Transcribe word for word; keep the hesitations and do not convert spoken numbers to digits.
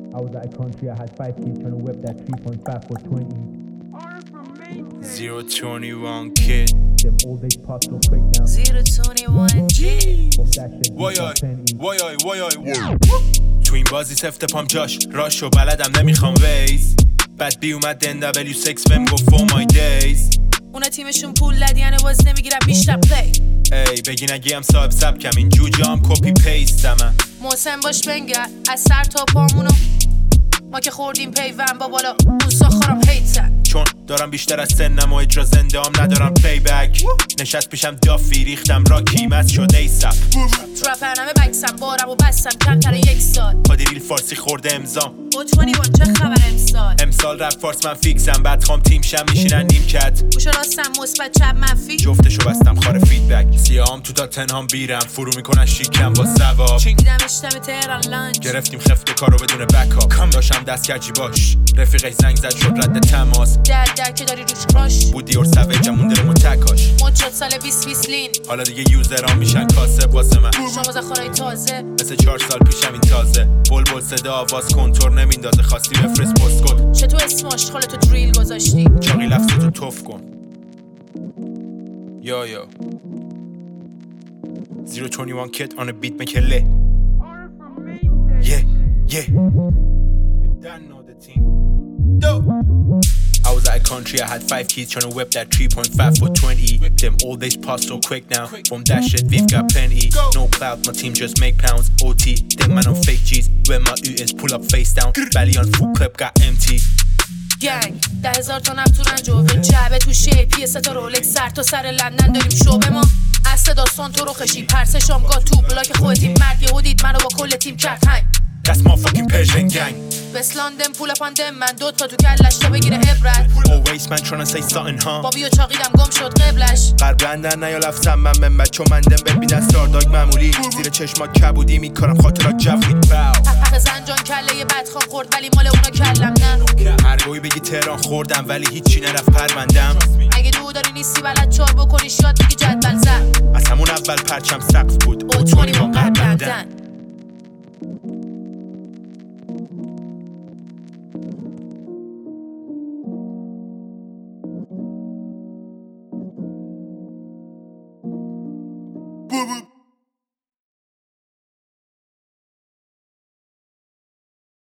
I was at a country, I had five kids trying to whip that three point five for twenty. zero twenty-one kid. Them old days pop so quick now. zero twenty-one G. Fuck that shit, وای we آی got plenty. وای آی وای آی تو این بازی سفت پام جاش راشو بلدم نمیخوام ویز بعد بی اومد دن دبلیو سیکس بهم گفت for my days. اونا تیمشون پول لدیانه باز نمیگیرن بیشتر پلی. ای بگین اگه هم صاحب سبکم این جوجه هم کپی پیستم. محسن باش بنگر از سر تا پامونو ما که خوردیم پیون با بالا اون ساخارم هیتن چون دارم بیشتر از سنم و اجرا زنده هم ندارم پلی بک. نشست پیشم دافی ریختم را کیمت شد ایسپ ترپر نمه بکسم بارم و بستم کمتر یک سال پادی ریل فارسی خورده امضام او بیست و یک چه خبر امسال امسال رپ فارس من فیکسم بعد خام تیم شم میشینن نیم کت گوش راستم مثبت چپ منفی جفتشو بستم خار فیدبک سیاهم تو تا تنهام بیرم فرو میکنن شیکم با ثواب دیدم اشتم تهران لانچ گرفتیم خفت کارو بدون بکاپ داشتم دست کجی باش رفیقش زنگ زد شد رد تماس در در که داری روش کراش بودی اور سویجم مونده رو تکاش مد شد سال بیست بیست لین حالا دیگه یوزرام میشن کاسب واسه من شما زخارای تازه مثل چهار سال پیشم این تازه بلبل صدا آواز کنتور نمیندازه خواستی بفرست پست کد چه تو اسم آشغال تو دریل گذاشتی چاقی لفظ تو توف کن یا یا zero twenty-one kid on a beat make it lit yeah yeah you done know the team yo I was at a country, I had five kids trying to whip that three point five for twenty. Them old days pass so quick now. From that shit, we've got plenty. No clout, my team just make pounds. O T, them man on fake G's. When my U Ns pull up face down. Belly on full clip, got empty. گنگ ده هزار تا نفت تو رنجوه جعبه تو شیپی سه تا رولک سر تا سر لندن داریم شعبه ما اصل داستان تو رو خشی پرسه شامگاه تو بلاک خودتی مرد یهو دید منو با کل تیم کرد هنگ That's my fucking Persian gang. بس لندن پول پاندم من دو تا تو کلش تا بگیره عبرت Always man tryna say something huh بابی و چاقیدم گم شد قبلش قرب لندن نیا لفظم من من بچه مندم ببین از دارداگ معمولی زیر چشما کبودی میکارم خاطرات جفوی باو حق زنجان کله بدخوام خورد ولی مال اونا کلم نه هرگوی بگی تهران خوردم ولی هیچی نرفت پروندم اگه دو داری نیستی بلد چار بکنی شاد بگی جدول زد از همون اول پرچم سقف بود او تونی با قرب بندن